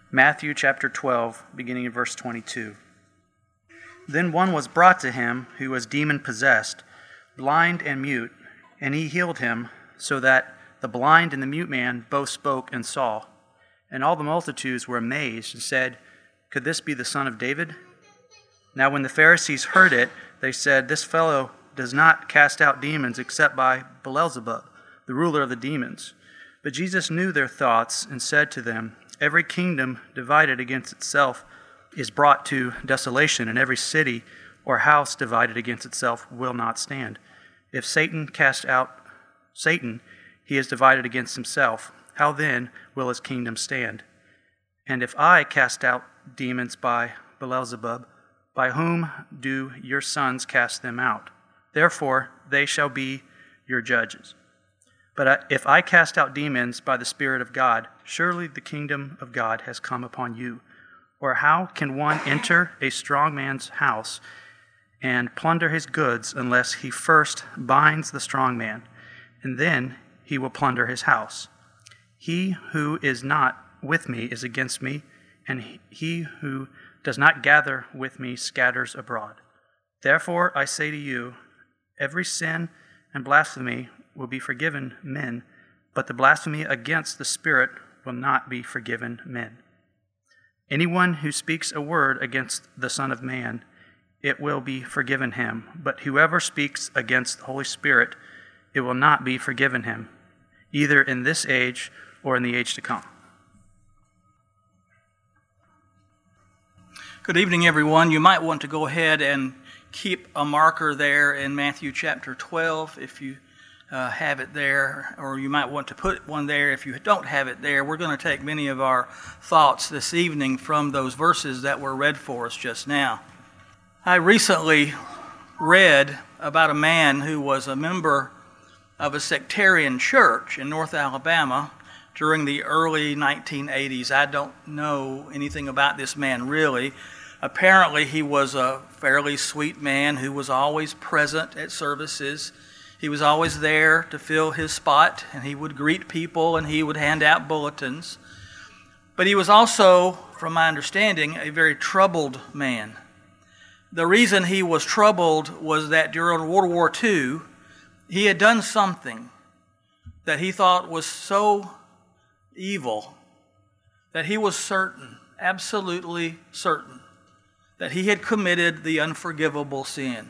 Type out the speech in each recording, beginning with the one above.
Matthew chapter 12, beginning in verse 22. Then one was brought to him who was demon-possessed, blind and mute, and he healed him, so that the blind and the mute man both spoke and saw. And all the multitudes were amazed and said, "Could this be the son of David?" Now when the Pharisees heard it, they said, "This fellow does not cast out demons except by Beelzebub, the ruler of the demons." But Jesus knew their thoughts and said to them, "Every kingdom divided against itself is brought to desolation, and every city or house divided against itself will not stand. If Satan cast out Satan, he is divided against himself. How then will his kingdom stand? And if I cast out demons by Beelzebub, by whom do your sons cast them out? Therefore they shall be your judges. But if I cast out demons by the Spirit of God, surely the kingdom of God has come upon you. Or how can one enter a strong man's house and plunder his goods unless he first binds the strong man, and then he will plunder his house? He who is not with me is against me, and he who does not gather with me scatters abroad. Therefore I say to you, every sin and blasphemy will be forgiven men, but the blasphemy against the Spirit will not be forgiven men. Anyone who speaks a word against the Son of Man, it will be forgiven him. But whoever speaks against the Holy Spirit, it will not be forgiven him, either in this age or in the age to come. Good evening, everyone. You might want to go ahead and keep a marker there in Matthew chapter 12 if you have it there, or you might want to put one there if you don't have it there. We're going to take many of our thoughts this evening from those verses that were read for us just now. I recently read about a man who was a member of a sectarian church in North Alabama during the early 1980s. I don't know anything about this man really. Apparently he was a fairly sweet man who was always present at services. He was always there to fill his spot, and he would greet people and he would hand out bulletins. But he was also, from my understanding, a very troubled man. The reason he was troubled was that during World War II, he had done something that he thought was so evil that he was certain, absolutely certain, that he had committed the unforgivable sin.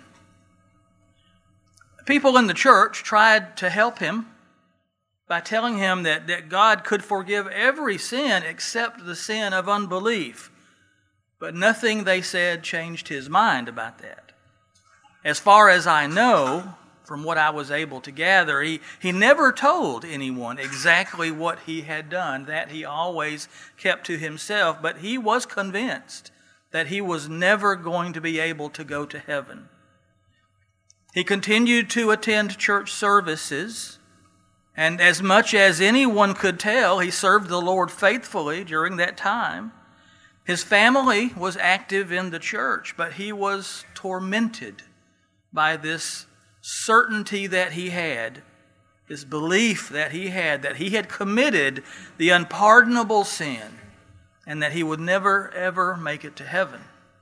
People in the church tried to help him by telling him that God could forgive every sin except the sin of unbelief. But nothing they said changed his mind about that. As far as I know, from what I was able to gather, he never told anyone exactly what he had done. That he always kept to himself, but he was convinced that he was never going to be able to go to heaven. He continued to attend church services, and as much as anyone could tell, he served the Lord faithfully during that time. His family was active in the church, but he was tormented by this certainty that he had, this belief that he had committed the unpardonable sin, and that he would never, ever make it to heaven.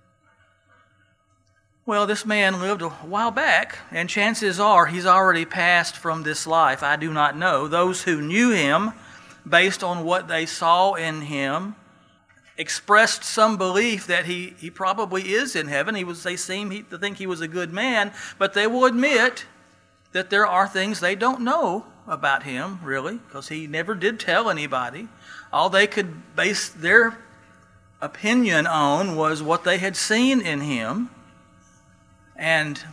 Well, this man lived a while back, and chances are he's already passed from this life. I do not know. Those who knew him, based on what they saw in him, expressed some belief that he probably is in heaven. They seem to think he was a good man, but they will admit that there are things they don't know about him, really, because he never did tell anybody. All they could base their opinion on was what they had seen in him. And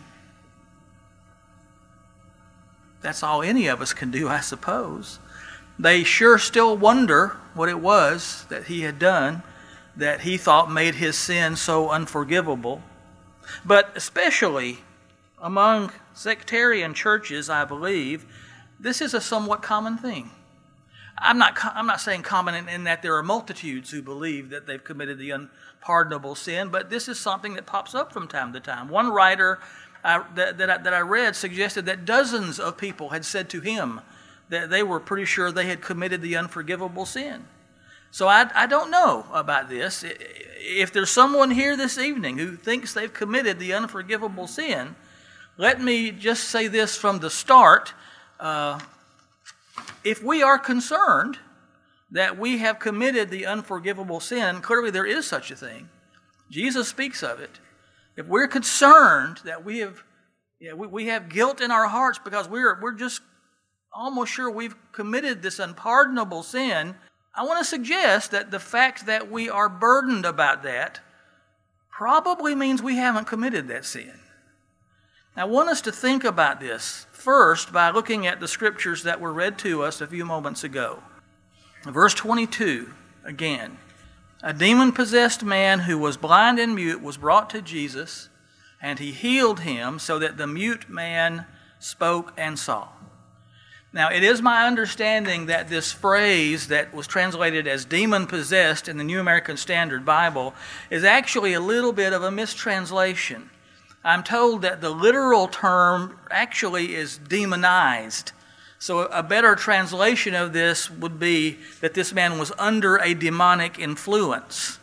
that's all any of us can do, I suppose. They sure still wonder what it was that he had done that he thought made his sin so unforgivable. But especially among sectarian churches, I believe, this is a somewhat common thing. I'm not saying common in that there are multitudes who believe that they've committed the unpardonable sin, but this is something that pops up from time to time. One writer that I read suggested that dozens of people had said to him that they were pretty sure they had committed the unforgivable sin. So I don't know about this. If there's someone here this evening who thinks they've committed the unforgivable sin, let me just say this from the start. If we are concerned that we have committed the unforgivable sin, clearly there is such a thing. Jesus speaks of it. If we're concerned that we have guilt in our hearts because we're just almost sure we've committed this unpardonable sin, I want to suggest that the fact that we are burdened about that probably means we haven't committed that sin. I want us to think about this first by looking at the scriptures that were read to us a few moments ago. Verse 22, again. A demon-possessed man who was blind and mute was brought to Jesus, and he healed him so that the mute man spoke and saw. Now, it is my understanding that this phrase that was translated as demon-possessed in the New American Standard Bible is actually a little bit of a mistranslation. I'm told that the literal term actually is demonized. So a better translation of this would be that this man was under a demonic influence.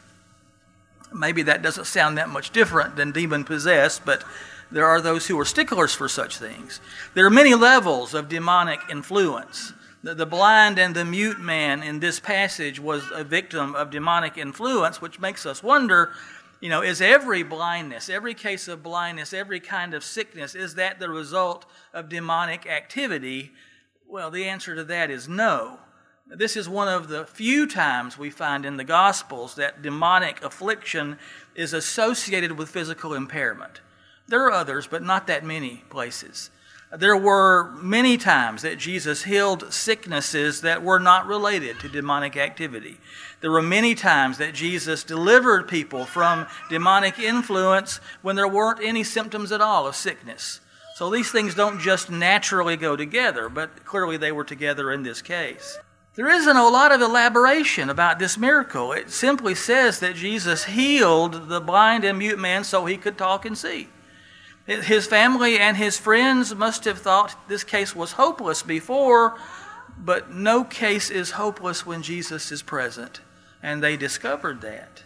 Maybe that doesn't sound that much different than demon-possessed, but there are those who are sticklers for such things. There are many levels of demonic influence. The blind and the mute man in this passage was a victim of demonic influence, which makes us wonder, is every blindness, every case of blindness, every kind of sickness, is that the result of demonic activity? Well, the answer to that is no. This is one of the few times we find in the Gospels that demonic affliction is associated with physical impairment. There are others, but not that many places. There were many times that Jesus healed sicknesses that were not related to demonic activity. There were many times that Jesus delivered people from demonic influence when there weren't any symptoms at all of sickness. So these things don't just naturally go together, but clearly they were together in this case. There isn't a lot of elaboration about this miracle. It simply says that Jesus healed the blind and mute man so he could talk and see. His family and his friends must have thought this case was hopeless before, but no case is hopeless when Jesus is present, and they discovered that.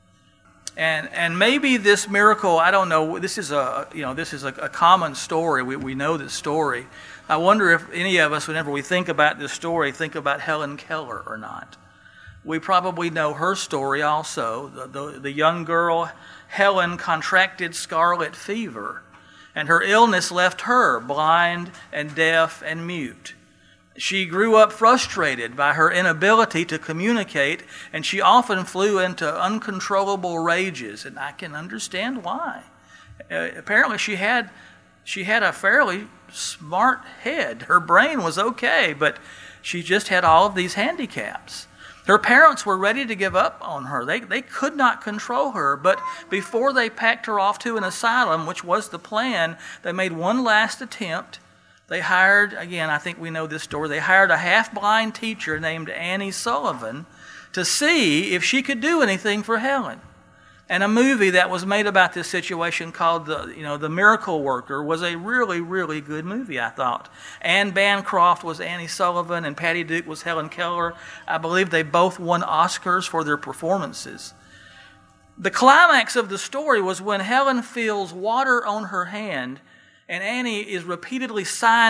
And maybe this miracle, I don't know, this is a common story. We know this story. I wonder if any of us, whenever we think about this story, think about Helen Keller or not. We probably know her story also. The young girl, Helen, contracted scarlet fever, and her illness left her blind and deaf and mute. She grew up frustrated by her inability to communicate, and she often flew into uncontrollable rages, and I can understand why. Apparently she had a fairly smart head. Her brain was okay, but she just had all of these handicaps. Her parents were ready to give up on her. They could not control her, but before they packed her off to an asylum, which was the plan, they made one last attempt. They hired, again, I think we know this story, they hired a half-blind teacher named Annie Sullivan to see if she could do anything for Helen. And a movie that was made about this situation called The Miracle Worker was a really, really good movie, I thought. Anne Bancroft was Annie Sullivan and Patty Duke was Helen Keller. I believe they both won Oscars for their performances. The climax of the story was when Helen feels water on her hand and Annie is repeatedly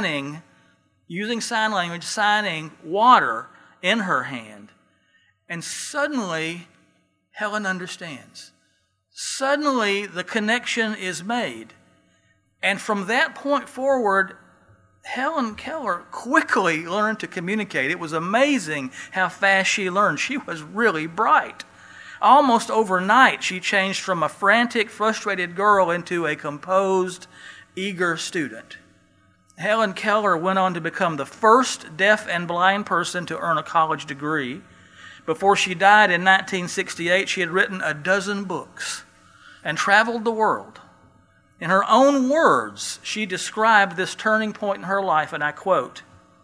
using sign language, signing water in her hand. And suddenly, Helen understands. Suddenly, the connection is made. And from that point forward, Helen Keller quickly learned to communicate. It was amazing how fast she learned. She was really bright. Almost overnight, she changed from a frantic, frustrated girl into a composed, eager student. Helen Keller went on to become the first deaf and blind person to earn a college degree. Before she died in 1968, she had written 12 books and traveled the world. In her own words, she described this turning point in her life, and I quote,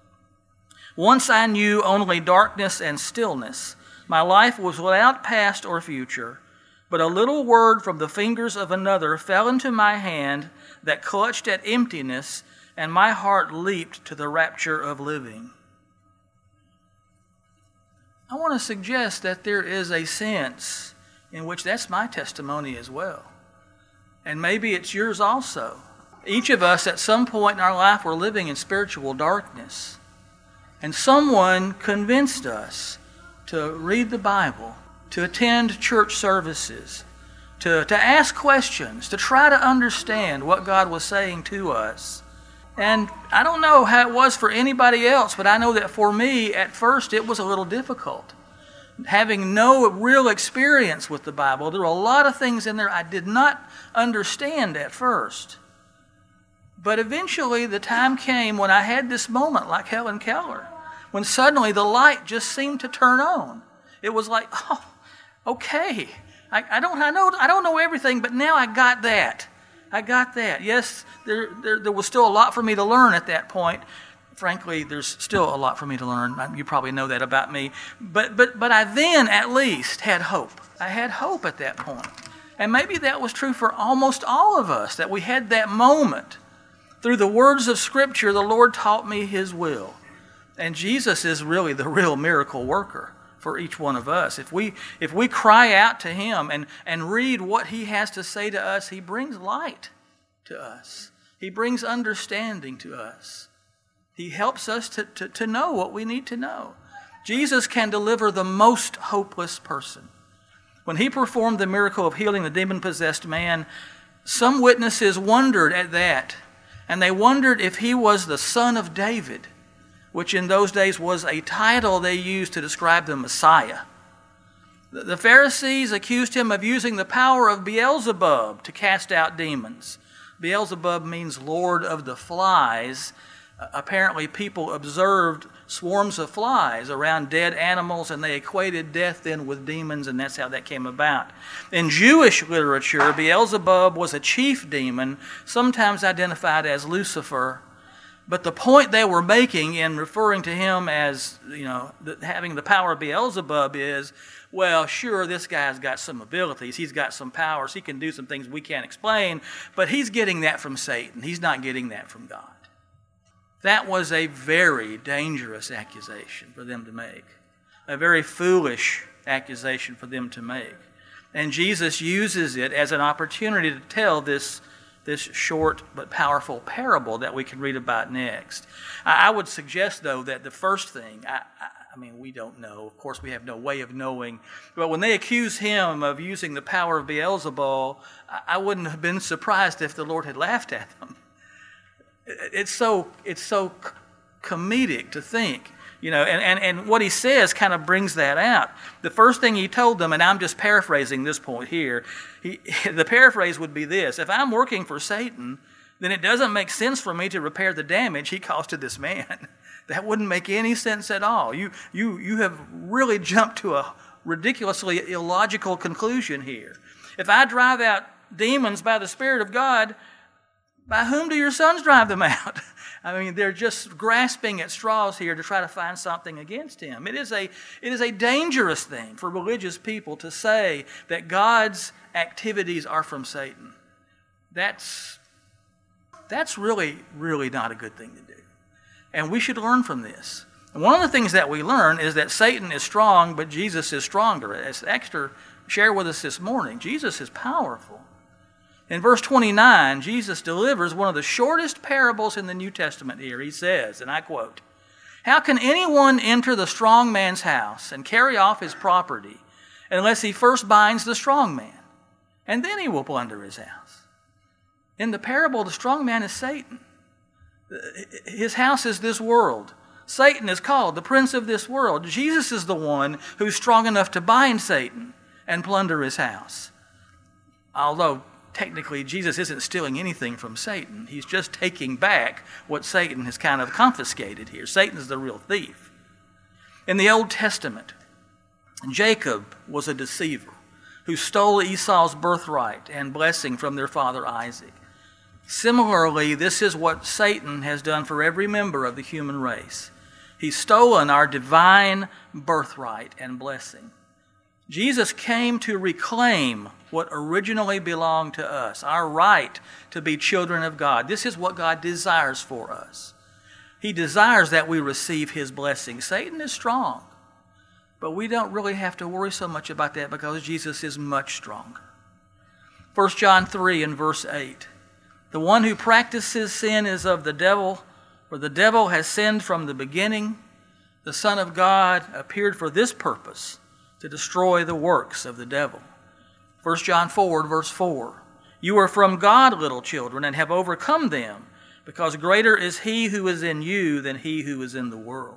"Once I knew only darkness and stillness. My life was without past or future, but a little word from the fingers of another fell into my hand that clutched at emptiness, and my heart leaped to the rapture of living." I want to suggest that there is a sense in which that's my testimony as well. And maybe it's yours also. Each of us at some point in our life were living in spiritual darkness. And someone convinced us to read the Bible, to attend church services, to ask questions, to try to understand what God was saying to us. And I don't know how it was for anybody else, but I know that for me, at first, it was a little difficult. Having no real experience with the Bible, there were a lot of things in there I did not understand at first. But eventually, the time came when I had this moment like Helen Keller, when suddenly the light just seemed to turn on. It was like, oh, okay, I don't know everything, but now I got that. I got that. Yes, there was still a lot for me to learn at that point. Frankly, there's still a lot for me to learn. You probably know that about me. But I then at least had hope. I had hope at that point. And maybe that was true for almost all of us, that we had that moment. Through the words of Scripture, the Lord taught me His will. And Jesus is really the real miracle worker for each one of us. If we cry out to Him and read what He has to say to us, He brings light to us. He brings understanding to us. He helps us to know what we need to know. Jesus can deliver the most hopeless person. When He performed the miracle of healing the demon-possessed man, some witnesses wondered at that, and they wondered if He was the Son of David, which in those days was a title they used to describe the Messiah. The Pharisees accused Him of using the power of Beelzebub to cast out demons. Beelzebub means Lord of the Flies. Apparently, people observed swarms of flies around dead animals, and they equated death then with demons, and that's how that came about. In Jewish literature, Beelzebub was a chief demon, sometimes identified as Lucifer. But the point they were making in referring to him as, having the power of Beelzebub is, well, sure, this guy's got some abilities. He's got some powers. He can do some things we can't explain, but he's getting that from Satan. He's not getting that from God. That was a very dangerous accusation for them to make, a very foolish accusation for them to make. And Jesus uses it as an opportunity to tell this short but powerful parable that we can read about next. I would suggest, though, that the first thing, we don't know. Of course, we have no way of knowing. But when they accuse Him of using the power of Beelzebul, I wouldn't have been surprised if the Lord had laughed at them. It's so comedic to think, and what He says kind of brings that out. The first thing He told them, and I'm just paraphrasing this point here, the paraphrase would be this: if I'm working for Satan, then it doesn't make sense for me to repair the damage he caused to this man. That wouldn't make any sense at all. You have really jumped to a ridiculously illogical conclusion here. If I drive out demons by the Spirit of God, by whom do your sons drive them out? They're just grasping at straws here to try to find something against Him. It is a dangerous thing for religious people to say that God's activities are from Satan. That's really, really not a good thing to do. And we should learn from this. And one of the things that we learn is that Satan is strong, but Jesus is stronger. As Exeter shared with us this morning, Jesus is powerful. In verse 29, Jesus delivers one of the shortest parables in the New Testament here. He says, and I quote, "How can anyone enter the strong man's house and carry off his property unless he first binds the strong man? And then he will plunder his house." In the parable, the strong man is Satan. His house is this world. Satan is called the prince of this world. Jesus is the one who's strong enough to bind Satan and plunder his house. Although technically, Jesus isn't stealing anything from Satan. He's just taking back what Satan has kind of confiscated here. Satan's the real thief. In the Old Testament, Jacob was a deceiver who stole Esau's birthright and blessing from their father Isaac. Similarly, this is what Satan has done for every member of the human race. He's stolen our divine birthright and blessing. Jesus came to reclaim what originally belonged to us, our right to be children of God. This is what God desires for us. He desires that we receive His blessing. Satan is strong. But we don't really have to worry so much about that because Jesus is much stronger. 1 John 3 and verse 8. The one who practices sin is of the devil, for the devil has sinned from the beginning. The Son of God appeared for this purpose, to destroy the works of the devil. 1 John 4 verse 4. You are from God, little children, and have overcome them, because greater is he who is in you than he who is in the world.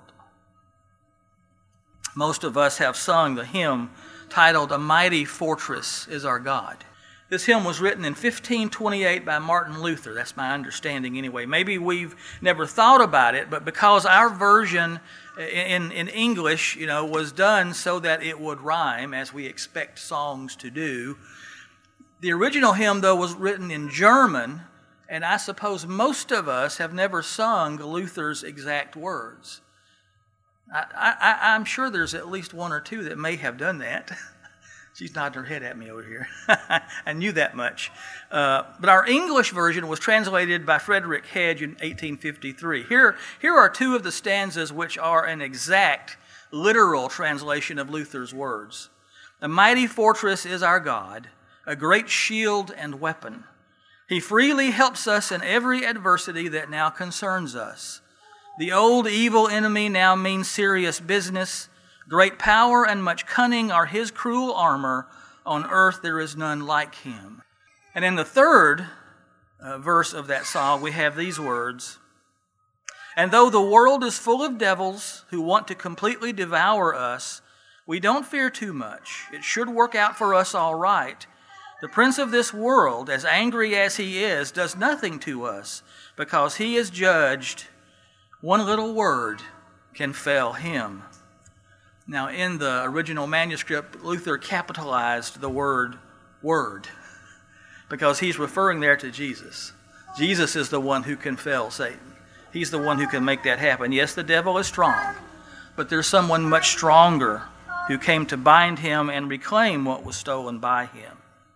Most of us have sung the hymn titled, A Mighty Fortress is Our God. This hymn was written in 1528 by Martin Luther. That's my understanding anyway. Maybe we've never thought about it, but because our version in English, was done so that it would rhyme, as we expect songs to do. The original hymn, though, was written in German, and I suppose most of us have never sung Luther's exact words. I'm sure there's at least one or two that may have done that. She's nodding her head at me over here. I knew that much. But our English version was translated by Frederick Hedge in 1853. Here are two of the stanzas which are an exact, literal translation of Luther's words. A mighty fortress is our God, a great shield and weapon. He freely helps us in every adversity that now concerns us. The old evil enemy now means serious business. Great power and much cunning are his cruel armor. On earth there is none like him. And in the third verse of that song, we have these words. And though the world is full of devils who want to completely devour us, we don't fear too much. It should work out for us all right. The prince of this world, as angry as he is, does nothing to us because he is judged. One little word can fell him. Now, in the original manuscript, Luther capitalized the word because he's referring there to Jesus. Jesus is the one who can fell Satan. He's the one who can make that happen. Yes, the devil is strong, but there's someone much stronger who came to bind him and reclaim what was stolen by him.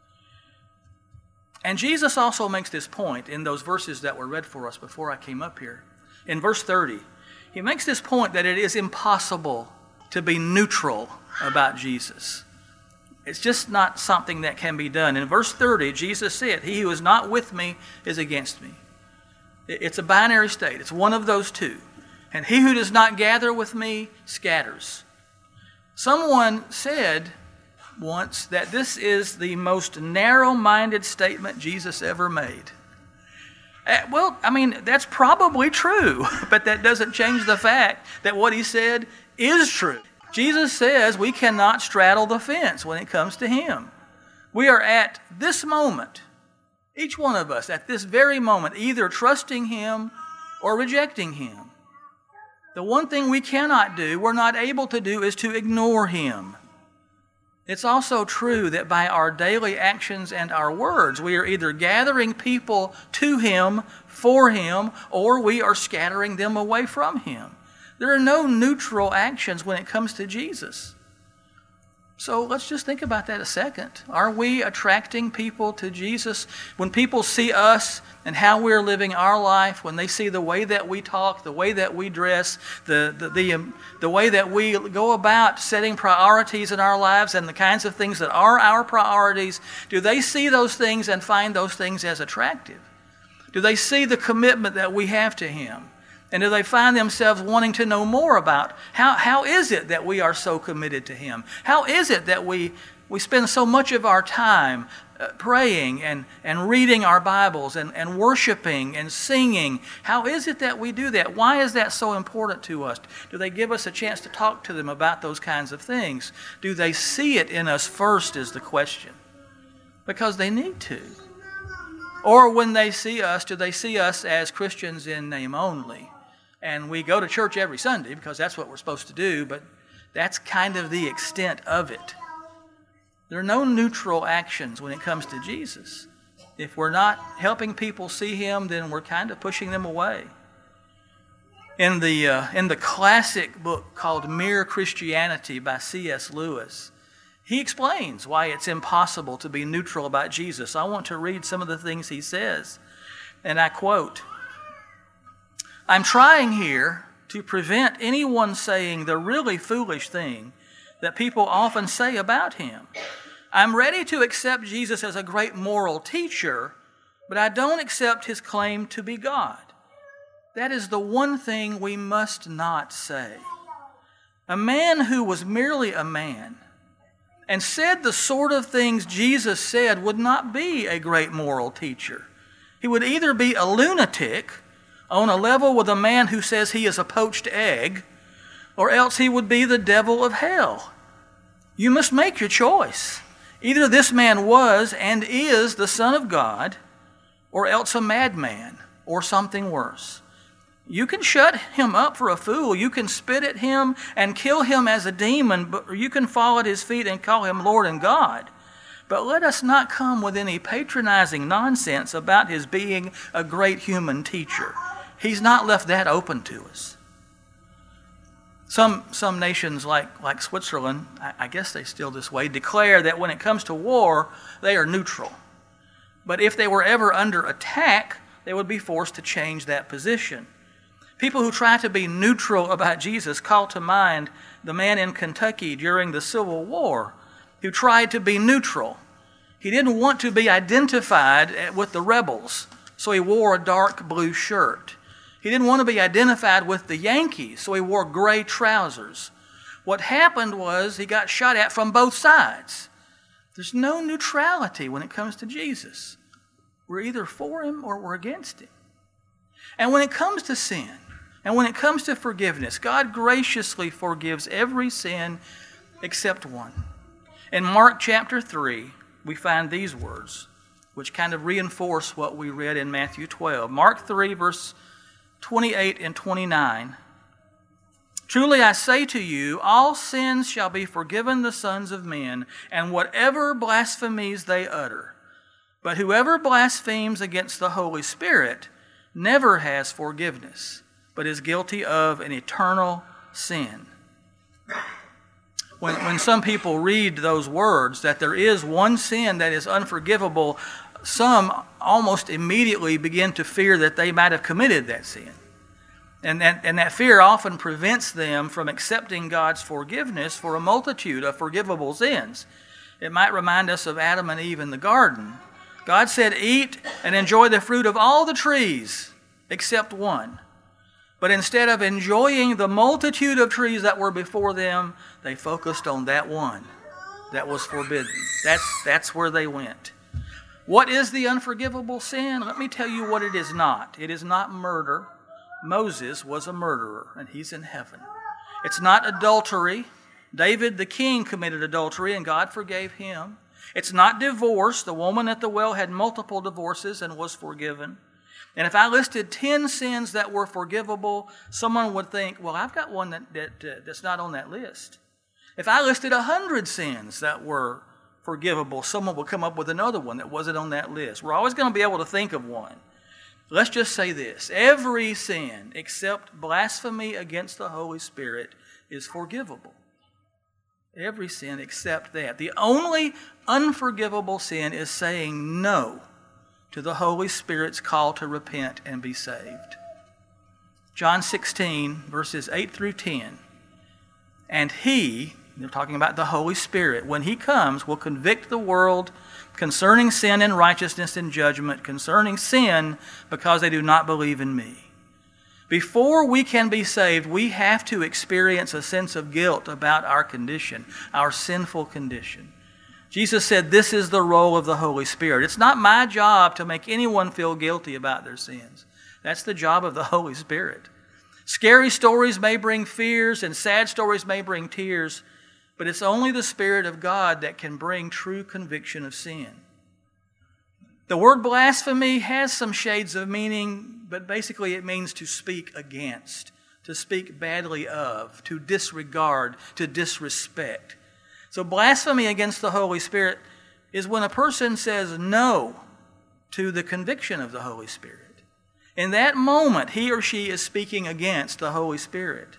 And Jesus also makes this point in those verses that were read for us before I came up here. In verse 30, he makes this point that it is impossible to be neutral about Jesus. It's just not something that can be done. In verse 30, Jesus said, he who is not with me is against me. It's a binary state. It's one of those two. And he who does not gather with me scatters. Someone said once that this is the most narrow-minded statement Jesus ever made. Well, that's probably true, but that doesn't change the fact that what he said is true. Jesus says we cannot straddle the fence when it comes to him. We are at this moment, each one of us at this very moment, either trusting him or rejecting him. The one thing we cannot do, we're not able to do, is to ignore him. It's also true that by our daily actions and our words, we are either gathering people to him, for him, or we are scattering them away from him. There are no neutral actions when it comes to Jesus. So let's just think about that a second. Are we attracting people to Jesus? When people see us and how we're living our life, when they see the way that we talk, the way that we dress, the way that we go about setting priorities in our lives and the kinds of things that are our priorities, do they see those things and find those things as attractive? Do they see the commitment that we have to him? And do they find themselves wanting to know more about how is it that we are so committed to him? How is it that we spend so much of our time praying and reading our Bibles and worshiping and singing? How is it that we do that? Why is that so important to us? Do they give us a chance to talk to them about those kinds of things? Do they see it in us first is the question. Because they need to. Or when they see us, do they see us as Christians in name only? And we go to church every Sunday because that's what we're supposed to do, but that's kind of the extent of it. There are no neutral actions when it comes to Jesus. If we're not helping people see him, then we're kind of pushing them away. In the classic book called Mere Christianity by C.S. Lewis, he explains why it's impossible to be neutral about Jesus. I want to read some of the things he says, and I quote, I'm trying here to prevent anyone saying the really foolish thing that people often say about him. I'm ready to accept Jesus as a great moral teacher, but I don't accept his claim to be God. That is the one thing we must not say. A man who was merely a man and said the sort of things Jesus said would not be a great moral teacher. He would either be a lunatic on a level with a man who says he is a poached egg, or else he would be the devil of hell. You must make your choice. Either this man was and is the Son of God, or else a madman, or something worse. You can shut him up for a fool. You can spit at him and kill him as a demon, or you can fall at his feet and call him Lord and God. But let us not come with any patronizing nonsense about his being a great human teacher. He's not left that open to us. Some nations like Switzerland, I guess they still this way, declare that when it comes to war, they are neutral. But if they were ever under attack, they would be forced to change that position. People who try to be neutral about Jesus call to mind the man in Kentucky during the Civil War who tried to be neutral. He didn't want to be identified with the rebels, so he wore a dark blue shirt. He didn't want to be identified with the Yankees, so he wore gray trousers. What happened was he got shot at from both sides. There's no neutrality when it comes to Jesus. We're either for him or we're against him. And when it comes to sin, and when it comes to forgiveness, God graciously forgives every sin except one. In Mark chapter 3, we find these words, which kind of reinforce what we read in Matthew 12. Mark 3, verse 28 and 29. Truly I say to you, all sins shall be forgiven the sons of men, and whatever blasphemies they utter. But whoever blasphemes against the Holy Spirit never has forgiveness, but is guilty of an eternal sin. When some people read those words, that there is one sin that is unforgivable, some almost immediately begin to fear that they might have committed that sin. And that fear often prevents them from accepting God's forgiveness for a multitude of forgivable sins. It might remind us of Adam and Eve in the garden. God said, eat and enjoy the fruit of all the trees except one. But instead of enjoying the multitude of trees that were before them, they focused on that one that was forbidden. That's where they went. What is the unforgivable sin? Let me tell you what it is not. It is not murder. Moses was a murderer, and he's in heaven. It's not adultery. David the king committed adultery, and God forgave him. It's not divorce. The woman at the well had multiple divorces and was forgiven. And if I listed 10 sins that were forgivable, someone would think, well, I've got one that's not on that list. If I listed 100 sins that were forgivable, someone would come up with another one that wasn't on that list. We're always going to be able to think of one. Let's just say this. Every sin except blasphemy against the Holy Spirit is forgivable. Every sin except that. The only unforgivable sin is saying no to the Holy Spirit's call to repent and be saved. John 16, verses 8 through 10. And he, they're talking about the Holy Spirit, when he comes, will convict the world concerning sin and righteousness and judgment, concerning sin because they do not believe in me. Before we can be saved, we have to experience a sense of guilt about our condition, our sinful condition. Jesus said this is the role of the Holy Spirit. It's not my job to make anyone feel guilty about their sins. That's the job of the Holy Spirit. Scary stories may bring fears and sad stories may bring tears, but it's only the Spirit of God that can bring true conviction of sin. The word blasphemy has some shades of meaning, but basically it means to speak against, to speak badly of, to disregard, to disrespect. So blasphemy against the Holy Spirit is when a person says no to the conviction of the Holy Spirit. In that moment, he or she is speaking against the Holy Spirit.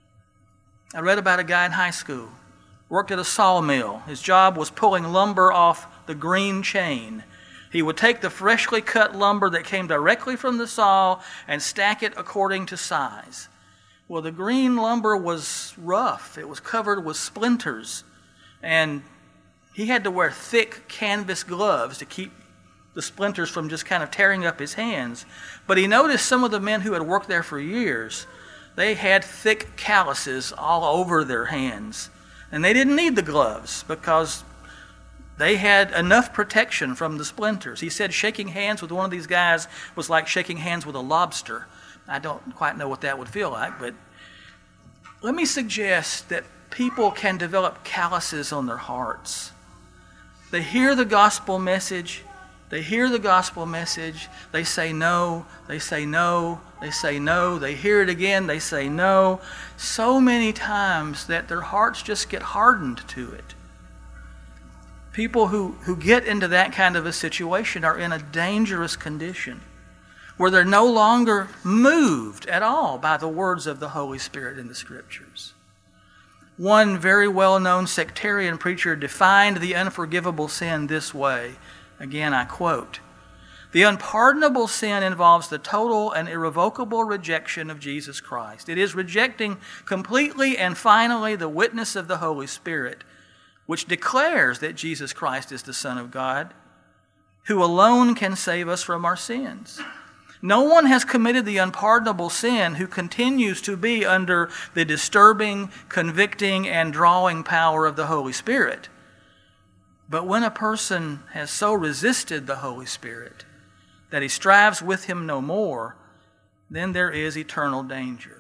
I read about a guy in high school, worked at a sawmill. His job was pulling lumber off the green chain. He would take the freshly cut lumber that came directly from the saw and stack it according to size. Well, the green lumber was rough. It was covered with splinters. And he had to wear thick canvas gloves to keep the splinters from just kind of tearing up his hands. But he noticed some of the men who had worked there for years, they had thick calluses all over their hands. And they didn't need the gloves because they had enough protection from the splinters. He said shaking hands with one of these guys was like shaking hands with a lobster. I don't quite know what that would feel like, but let me suggest that people can develop calluses on their hearts. They hear the gospel message. They hear the gospel message. They say no. They say no. They say no. They hear it again. They say no. So many times that their hearts just get hardened to it. People who get into that kind of a situation are in a dangerous condition where they're no longer moved at all by the words of the Holy Spirit in the Scriptures. One very well-known sectarian preacher defined the unforgivable sin this way. Again, I quote, "The unpardonable sin involves the total and irrevocable rejection of Jesus Christ. It is rejecting completely and finally the witness of the Holy Spirit, which declares that Jesus Christ is the Son of God, who alone can save us from our sins. No one has committed the unpardonable sin who continues to be under the disturbing, convicting, and drawing power of the Holy Spirit. But when a person has so resisted the Holy Spirit that he strives with him no more, then there is eternal danger."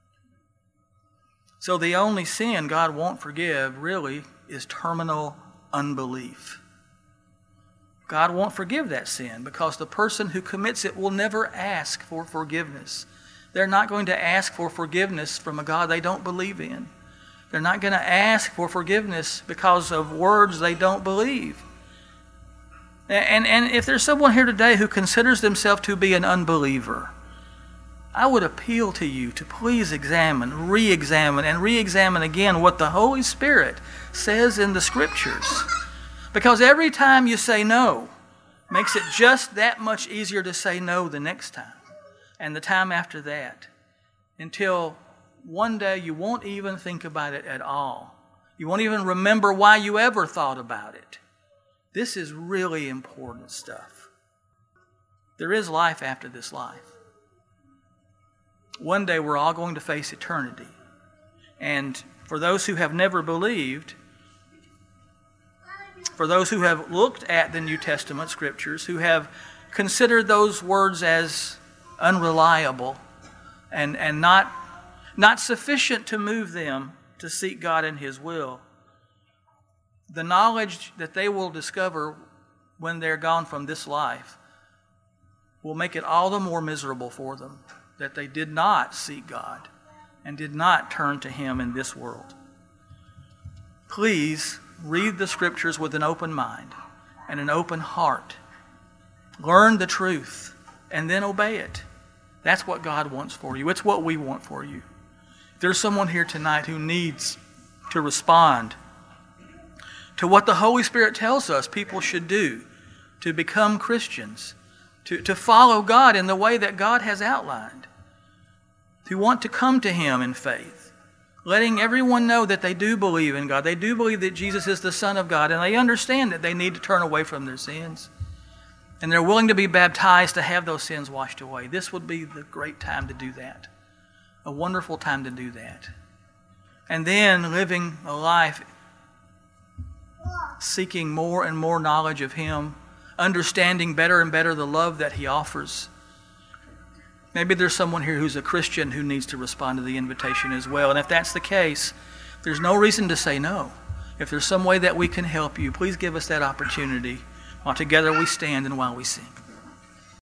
So the only sin God won't forgive really is terminal unbelief. God won't forgive that sin because the person who commits it will never ask for forgiveness. They're not going to ask for forgiveness from a God they don't believe in. They're not going to ask for forgiveness because of words they don't believe. And if there's someone here today who considers themselves to be an unbeliever, I would appeal to you to please examine, re-examine, and re-examine again what the Holy Spirit says in the Scriptures. Because every time you say no, makes it just that much easier to say no the next time, and the time after that, until one day you won't even think about it at all. You won't even remember why you ever thought about it. This is really important stuff. There is life after this life. One day we're all going to face eternity. And for those who have never believed, for those who have looked at the New Testament Scriptures, who have considered those words as unreliable and not sufficient to move them to seek God and His will, the knowledge that they will discover when they're gone from this life will make it all the more miserable for them that they did not seek God and did not turn to Him in this world. Please read the Scriptures with an open mind and an open heart. Learn the truth and then obey it. That's what God wants for you. It's what we want for you. If there's someone here tonight who needs to respond to what the Holy Spirit tells us people should do to become Christians, to follow God in the way that God has outlined, to want to come to Him in faith, letting everyone know that they do believe in God, they do believe that Jesus is the Son of God, and they understand that they need to turn away from their sins, and they're willing to be baptized to have those sins washed away. This would be the great time to do that, a wonderful time to do that. And then living a life seeking more and more knowledge of Him, understanding better and better the love that He offers. Maybe there's someone here who's a Christian who needs to respond to the invitation as well. And if that's the case, there's no reason to say no. If there's some way that we can help you, please give us that opportunity while together we stand and while we sing.